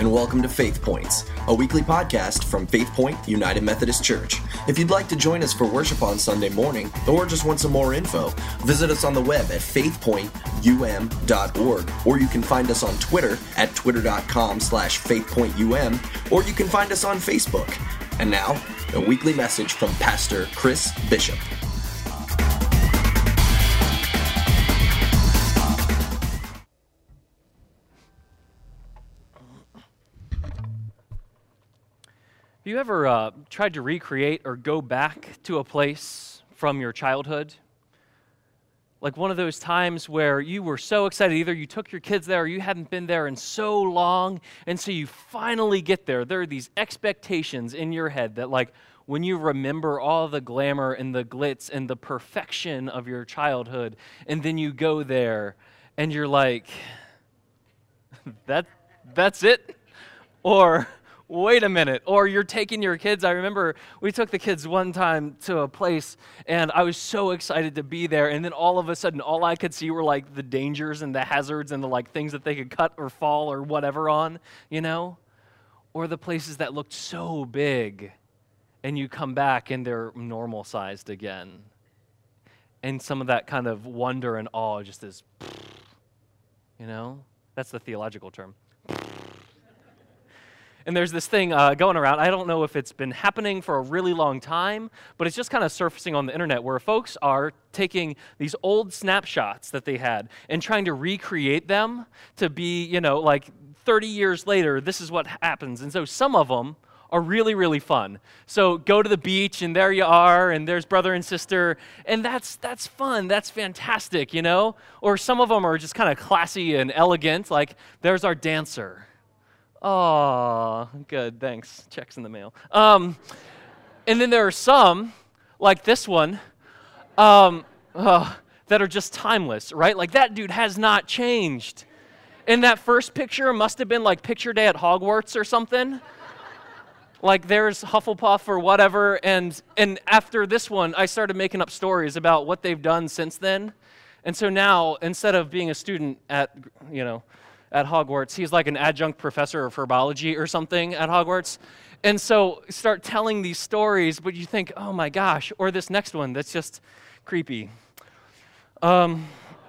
and welcome to Faith Points, a weekly podcast from Faith Point United Methodist Church. If you'd like to join us for worship on Sunday morning, or just want some more info, visit us on the web at faithpointum.org, or you can find us on Twitter at twitter.com/faithpointum, or you can find us on Facebook. And now, a weekly message from Pastor Chris Bishop. Have you ever tried to recreate or go back to a place from your childhood? Like one of those times where you were so excited, either you took your kids there or you hadn't been there in so long, and so you finally get there. There are these expectations in your head that, like, when you remember all the glamour and the glitz and the perfection of your childhood, and then you go there and you're like, that's it? Or wait a minute. Or you're taking your kids. I remember we took the kids one time to a place, and I was so excited to be there, and then all of a sudden, all I could see were like the dangers and the hazards and the like things that they could cut or fall or whatever on, you know? Or the places that looked so big, and you come back and they're normal sized again. And some of that kind of wonder and awe just is, you know? That's the theological term. And there's this thing going around. I don't know if it's been happening for a really long time, but it's just kind of surfacing on the internet where folks are taking these old snapshots that they had and trying to recreate them to be, you know, like 30 years later, this is what happens. And so some of them are really, really fun. So go to the beach, and there you are, and there's brother and sister, and that's fun. That's fantastic, you know? Or some of them are just kind of classy and elegant, like there's our dancer. Oh, good, thanks. Check's in the mail. And then there are some, like this one, that are just timeless, right? Like that dude has not changed. And that first picture must have been like picture day at Hogwarts or something. Like there's Hufflepuff or whatever, and after this one, I started making up stories about what they've done since then. And so now, instead of being a student at Hogwarts, he's like an adjunct professor of herbology or something at Hogwarts. And so start telling these stories, but you think, oh my gosh, or this next one that's just creepy. And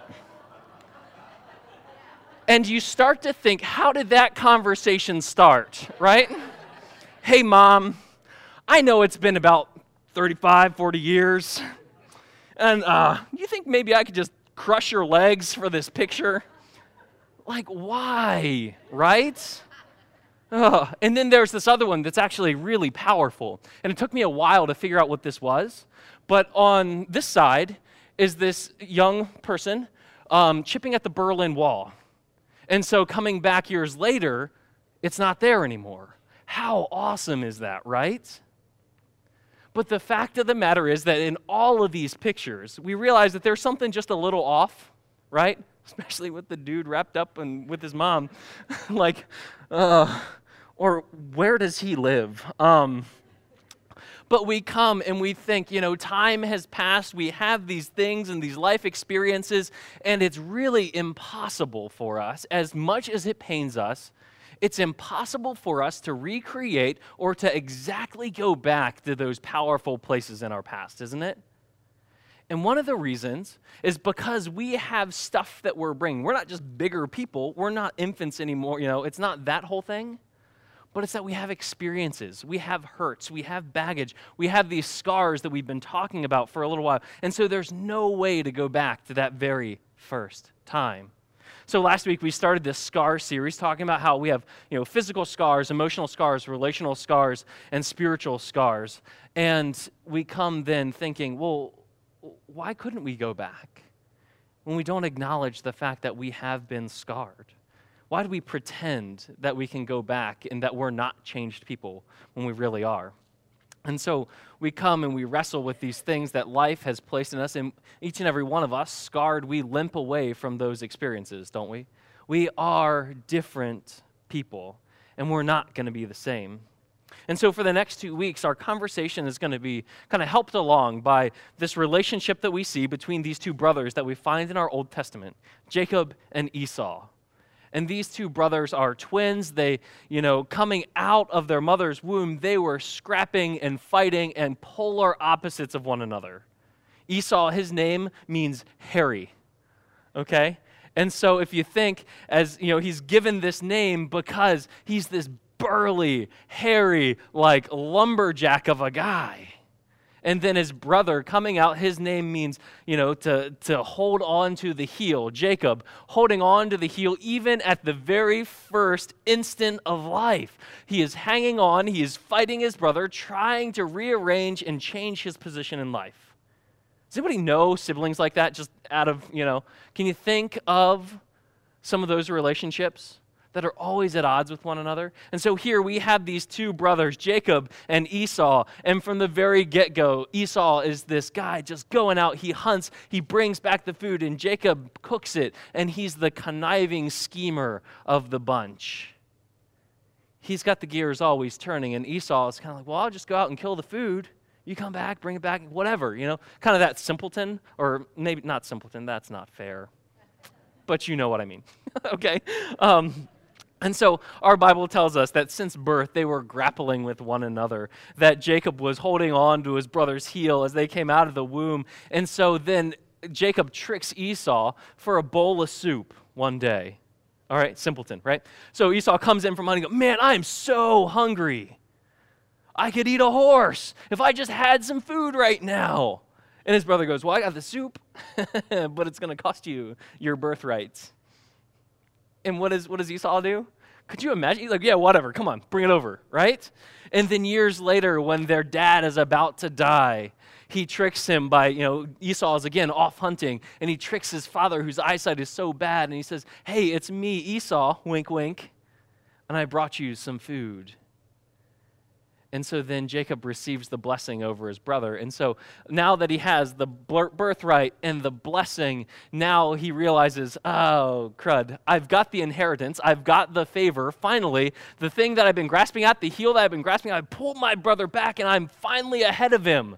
you start to think, how did that conversation start, right? Hey, Mom, I know it's been about 35, 40 years, and you think maybe I could just crush your legs for this picture? Like, why, right? And then there's this other one that's actually really powerful, and it took me a while to figure out what this was, but on this side is this young person chipping at the Berlin Wall, and so coming back years later, it's not there anymore. How awesome is that, right? But the fact of the matter is that in all of these pictures, we realize that there's something just a little off, right? Especially with the dude wrapped up and with his mom. Like, or where does he live? But we come and we think, you know, time has passed, we have these things and these life experiences, and it's really impossible for us, as much as it pains us, it's impossible for us to recreate or to exactly go back to those powerful places in our past, isn't it? And one of the reasons is because we have stuff that we're bringing. We're not just bigger people. We're not infants anymore. You know, it's not that whole thing. But it's that we have experiences. We have hurts. We have baggage. We have these scars that we've been talking about for a little while. And so there's no way to go back to that very first time. So last week we started this scar series talking about how we have, you know, physical scars, emotional scars, relational scars, and spiritual scars. And we come then thinking, well, why couldn't we go back when we don't acknowledge the fact that we have been scarred? Why do we pretend that we can go back and that we're not changed people when we really are? And so we come and we wrestle with these things that life has placed in us, and each and every one of us, scarred, we limp away from those experiences, don't we? We are different people, and we're not going to be the same. And so for the next 2 weeks, our conversation is going to be kind of helped along by this relationship that we see between these two brothers that we find in our Old Testament, Jacob and Esau. And these two brothers are twins. They, coming out of their mother's womb, they were scrapping and fighting and polar opposites of one another. Esau, his name means hairy, okay? And so if you think he's given this name because he's this burly, hairy, like lumberjack of a guy. And then his brother coming out, his name means, to hold on to the heel. Jacob, holding on to the heel even at the very first instant of life. He is hanging on, he is fighting his brother, trying to rearrange and change his position in life. Does anybody know siblings like that just out of, can you think of some of those relationships that are always at odds with one another? And so here we have these two brothers, Jacob and Esau, and from the very get-go, Esau is this guy just going out, he hunts, he brings back the food, and Jacob cooks it, and he's the conniving schemer of the bunch. He's got the gears always turning, and Esau is kind of like, well, I'll just go out and kill the food. You come back, bring it back, whatever, kind of that simpleton, or maybe not simpleton, that's not fair. But you know what I mean, okay? And so our Bible tells us that since birth, they were grappling with one another, that Jacob was holding on to his brother's heel as they came out of the womb. And so then Jacob tricks Esau for a bowl of soup one day. All right, simpleton, right? So Esau comes in from hunting, man, I'm so hungry. I could eat a horse if I just had some food right now. And his brother goes, well, I got the soup, but it's going to cost you your birthright. And what does Esau do? Could you imagine? He's like, yeah, whatever, come on, bring it over, right? And then years later, when their dad is about to die, he tricks him by, Esau is again off hunting, and he tricks his father, whose eyesight is so bad, and he says, hey, it's me, Esau, wink, wink, and I brought you some food. And so then Jacob receives the blessing over his brother. And so now that he has the birthright and the blessing, now he realizes, oh, crud, I've got the inheritance, I've got the favor. Finally, the thing that I've been grasping at, the heel that I've been grasping, I pulled my brother back and I'm finally ahead of him.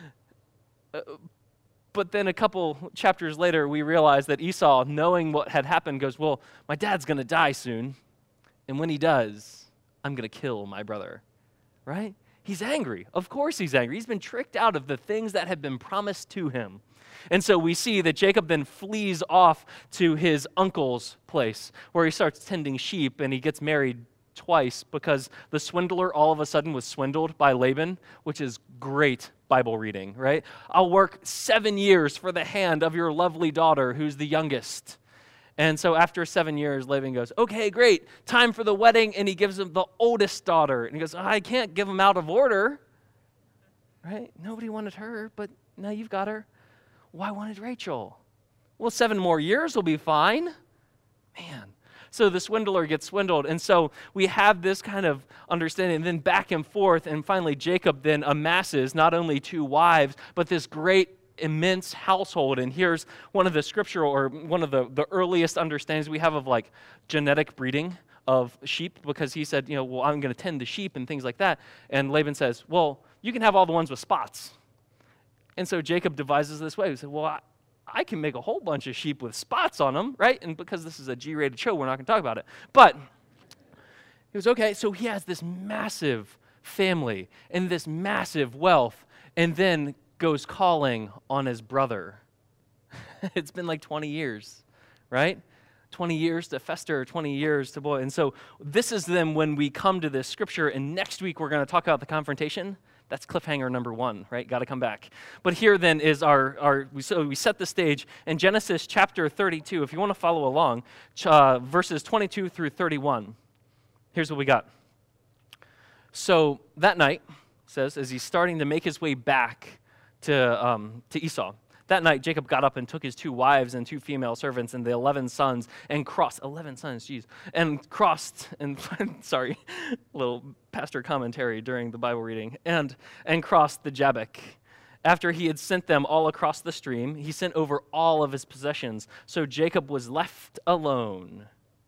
But then a couple chapters later, we realize that Esau, knowing what had happened, goes, well, my dad's going to die soon. And when he does, I'm going to kill my brother. Right? He's angry. Of course he's angry. He's been tricked out of the things that have been promised to him. And so we see that Jacob then flees off to his uncle's place where he starts tending sheep, and he gets married twice because the swindler all of a sudden was swindled by Laban, which is great Bible reading, right? I'll work 7 years for the hand of your lovely daughter who's the youngest. And so after 7 years, Laban goes, okay, great, time for the wedding, and he gives him the oldest daughter. And he goes, I can't give him out of order, right? Nobody wanted her, but now you've got her. Well, I wanted Rachel. Well, 7 more years will be fine. Man. So the swindler gets swindled, and so we have this kind of understanding, and then back and forth, and finally Jacob then amasses not only 2 wives, but this great immense household. And here's one of the scriptural, or one of the earliest understandings we have of like genetic breeding of sheep, because he said, well, I'm going to tend the sheep and things like that. And Laban says, well, you can have all the ones with spots. And so Jacob devises this way. He said, well, I can make a whole bunch of sheep with spots on them, right? And because this is a G-rated show, we're not going to talk about it. But he was okay. So he has this massive family and this massive wealth, and then goes calling on his brother. It's been like 20 years, right? 20 years to fester, 20 years to boil. And so this is then when we come to this scripture, and next week we're going to talk about the confrontation. That's cliffhanger number 1, right? Got to come back. But here then is so we set the stage in Genesis chapter 32. If you want to follow along, verses 22 through 31. Here's what we got. So that night, says, as he's starting to make his way back to Esau. That night, Jacob got up and took his 2 wives and 2 female servants and the 11 sons and crossed, 11 sons, geez, and crossed, and sorry, little pastor commentary during the Bible reading, and crossed the Jabbok. After he had sent them all across the stream, he sent over all of his possessions, so Jacob was left alone.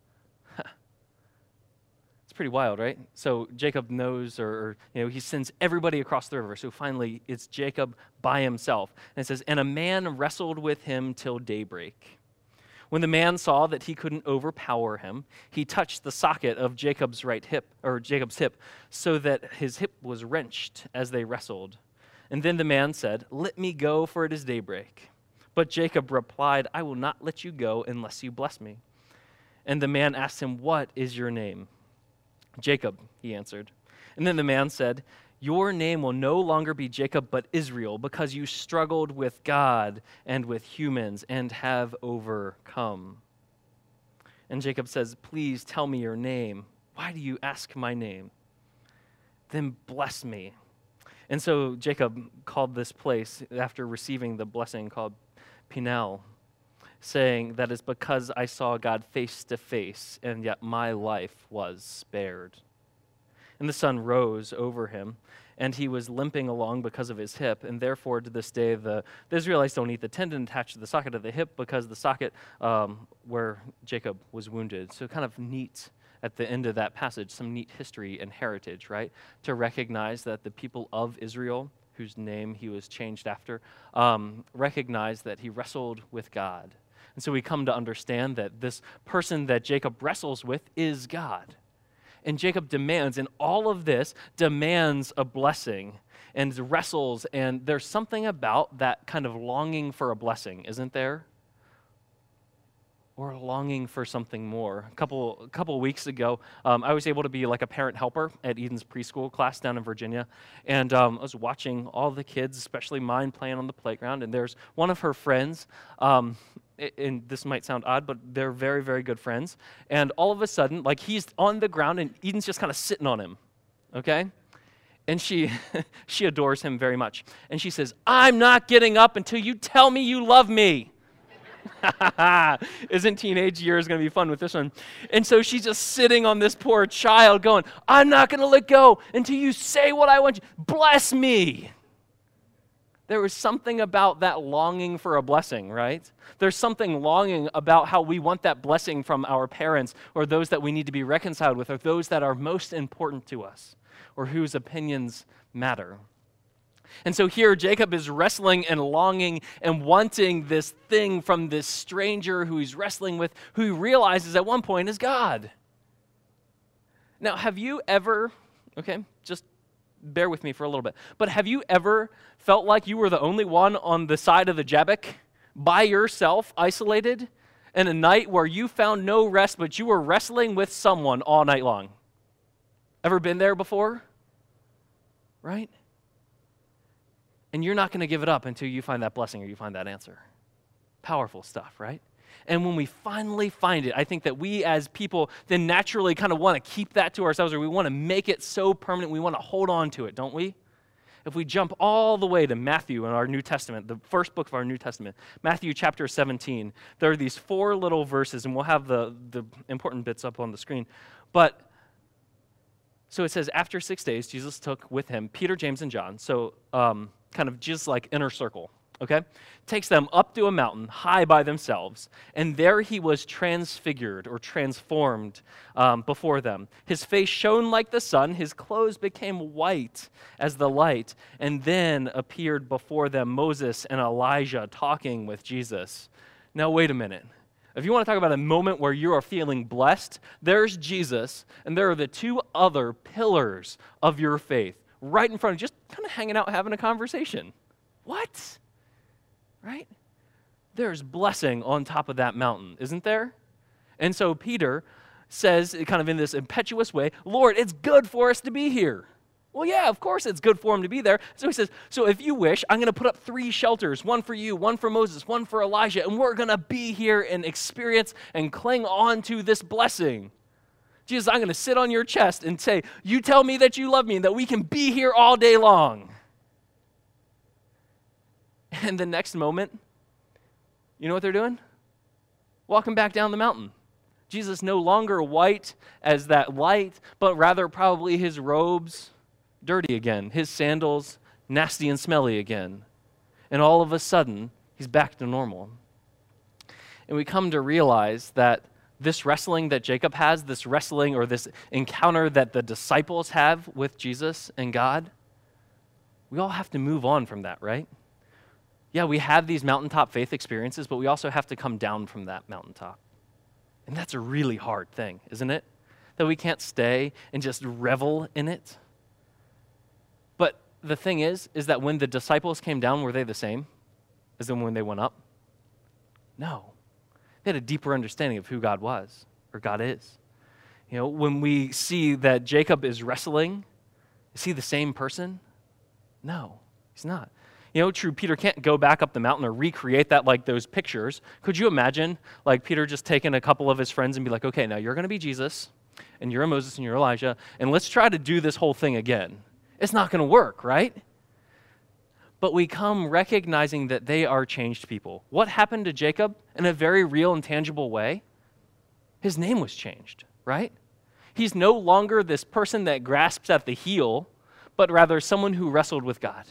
Pretty wild, right? So Jacob knows, or he sends everybody across the river. So finally, it's Jacob by himself. And it says, and a man wrestled with him till daybreak. When the man saw that he couldn't overpower him, he touched the socket of Jacob's hip, so that his hip was wrenched as they wrestled. And then the man said, "Let me go, for it is daybreak." But Jacob replied, "I will not let you go unless you bless me." And the man asked him, "What is your name?" "Jacob," he answered. And then the man said, "Your name will no longer be Jacob, but Israel, because you struggled with God and with humans and have overcome." And Jacob says, "Please tell me your name. Why do you ask my name?" "Then bless me." And so Jacob called this place, after receiving the blessing, called Peniel, saying, "That is because I saw God face to face, and yet my life was spared." And the sun rose over him, and he was limping along because of his hip, and therefore to this day the Israelites don't eat the tendon attached to the socket of the hip, because the socket where Jacob was wounded. So kind of neat at the end of that passage, some neat history and heritage, right? To recognize that the people of Israel, whose name he was changed after, recognized that he wrestled with God. And so we come to understand that this person that Jacob wrestles with is God. And Jacob demands, and all of this demands a blessing and wrestles, and there's something about that kind of longing for a blessing, isn't there? Or longing for something more. A couple weeks ago, I was able to be like a parent helper at Eden's preschool class down in Virginia, and I was watching all the kids, especially mine, playing on the playground, and there's one of her friends, and this might sound odd, but they're very, very good friends, and all of a sudden, like, he's on the ground, and Eden's just kind of sitting on him, okay? And she adores him very much, and she says, "I'm not getting up until you tell me you love me." Isn't teenage years going to be fun with this one? And so she's just sitting on this poor child going, "I'm not going to let go until you say what I want you. Bless me." There was something about that longing for a blessing, right? There's something longing about how we want that blessing from our parents, or those that we need to be reconciled with, or those that are most important to us, or whose opinions matter. And so here Jacob is wrestling and longing and wanting this thing from this stranger who he's wrestling with, who he realizes at one point is God. Now, have you ever, just bear with me for a little bit, but have you ever felt like you were the only one on the side of the Jabbok, by yourself, isolated, in a night where you found no rest, but you were wrestling with someone all night long? Ever been there before? Right? And you're not going to give it up until you find that blessing or you find that answer. Powerful stuff, right? And when we finally find it, I think that we as people then naturally kind of want to keep that to ourselves, or we want to make it so permanent, we want to hold on to it, don't we? If we jump all the way to Matthew in our New Testament, the first book of our New Testament, Matthew chapter 17, there are these 4 little verses, and we'll have the important bits up on the screen. But so it says, after 6 days, Jesus took with him Peter, James, and John. So kind of just like inner circle, okay? Takes them up to a mountain high by themselves, and there he was transfigured or transformed before them. His face shone like the sun, his clothes became white as the light, and then appeared before them Moses and Elijah talking with Jesus. Now wait a minute. If you want to talk about a moment where you are feeling blessed, there's Jesus, and there are the 2 other pillars of your faith right in front of you, just kind of hanging out, having a conversation. What? Right? There's blessing on top of that mountain, isn't there? And so Peter says, kind of in this impetuous way, "Lord, it's good for us to be here." Well, yeah, of course it's good for him to be there. So he says, "So if you wish, I'm going to put up 3 shelters, one for you, one for Moses, one for Elijah, and we're going to be here and experience and cling on to this blessing. Jesus, I'm going to sit on your chest and say, you tell me that you love me and that we can be here all day long." And the next moment, you know what they're doing? Walking back down the mountain. Jesus no longer white as that light, but rather probably his robes dirty again, his sandals nasty and smelly again. And all of a sudden, he's back to normal. And we come to realize that this wrestling that Jacob has, this wrestling or this encounter that the disciples have with Jesus and God, we all have to move on from that, right? Yeah, we have these mountaintop faith experiences, but we also have to come down from that mountaintop. And that's a really hard thing, isn't it? That we can't stay and just revel in it. But the thing is that when the disciples came down, were they the same as when they went up? No. They had a deeper understanding of who God was, or God is. You know, when we see that Jacob is wrestling, is he the same person? No, he's not. You know, true, Peter can't go back up the mountain or recreate that like those pictures. Could you imagine, like, Peter just taking a couple of his friends and be like, okay, now you're going to be Jesus, and you're Moses, and you're Elijah, and let's try to do this whole thing again. It's not going to work, right? But we come recognizing that they are changed people. What happened to Jacob in a very real and tangible way? His name was changed, right? He's no longer this person that grasps at the heel, but rather someone who wrestled with God.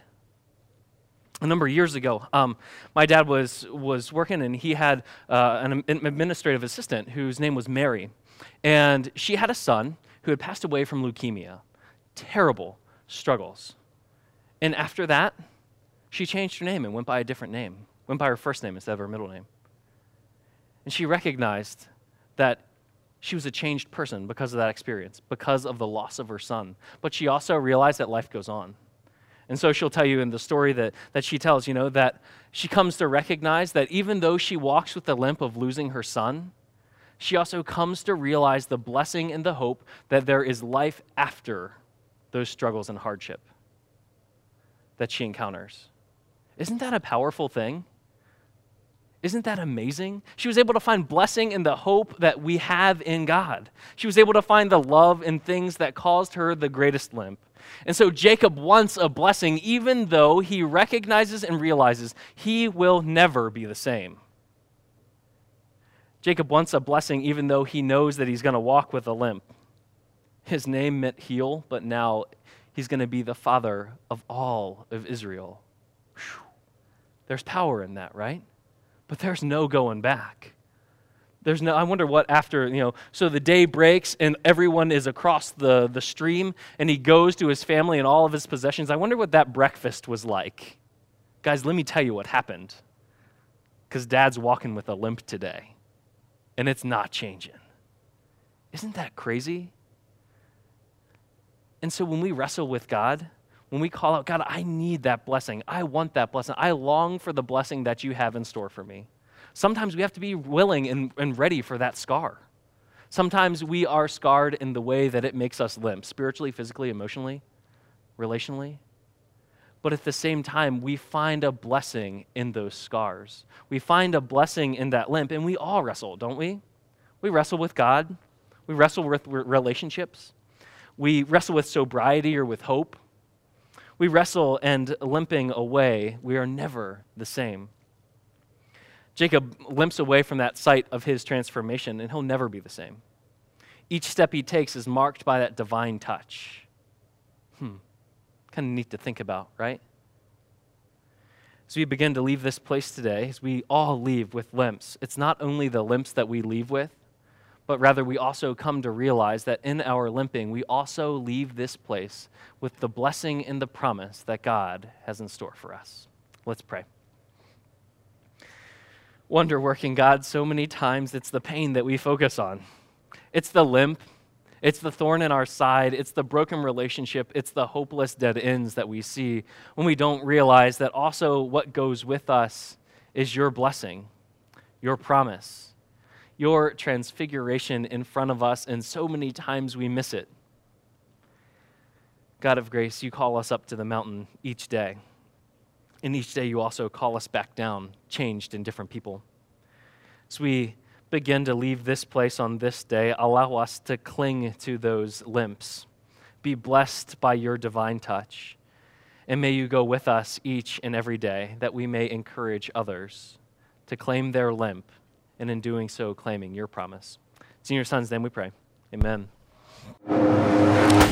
A number of years ago, my dad was working, and he had an administrative assistant whose name was Mary. And she had a son who had passed away from leukemia. Terrible struggles. And after that, she changed her name and went by a different name, went by her first name instead of her middle name. And she recognized that she was a changed person because of that experience, because of the loss of her son. But she also realized that life goes on. And so she'll tell you in the story that she tells, you know, that she comes to recognize that even though she walks with the limp of losing her son, she also comes to realize the blessing and the hope that there is life after those struggles and hardship that she encounters. Isn't that a powerful thing? Isn't that amazing? She was able to find blessing in the hope that we have in God. She was able to find the love in things that caused her the greatest limp. And so Jacob wants a blessing even though he recognizes and realizes he will never be the same. Jacob wants a blessing even though he knows that he's going to walk with a limp. His name meant heel, but now he's going to be the father of all of Israel. Whew. There's power in that, right? But there's no going back. I wonder what after, so the day breaks and everyone is across the stream and he goes to his family and all of his possessions. I wonder what that breakfast was like. Guys, let me tell you what happened. Because Dad's walking with a limp today and it's not changing. Isn't that crazy? And so when we wrestle with God, when we call out, God, I need that blessing. I want that blessing. I long for the blessing that you have in store for me. Sometimes we have to be willing and ready for that scar. Sometimes we are scarred in the way that it makes us limp, spiritually, physically, emotionally, relationally. But at the same time, we find a blessing in those scars. We find a blessing in that limp, and we all wrestle, don't we? We wrestle with God. We wrestle with relationships. We wrestle with sobriety or with hope. We wrestle and limping away, we are never the same. Jacob limps away from that site of his transformation, and he'll never be the same. Each step he takes is marked by that divine touch. Kind of neat to think about, right? As we begin to leave this place today, as we all leave with limps, it's not only the limps that we leave with, but rather we also come to realize that in our limping, we also leave this place with the blessing and the promise that God has in store for us. Let's pray. Wonder-working God, so many times it's the pain that we focus on. It's the limp, it's the thorn in our side, it's the broken relationship, it's the hopeless dead ends that we see when we don't realize that also what goes with us is your blessing, your promise, your transfiguration in front of us, and so many times we miss it. God of grace, you call us up to the mountain each day. And each day you also call us back down, changed in different people. As we begin to leave this place on this day, allow us to cling to those limps. Be blessed by your divine touch. And may you go with us each and every day that we may encourage others to claim their limp, and in doing so, claiming your promise. It's in your Son's name we pray. Amen.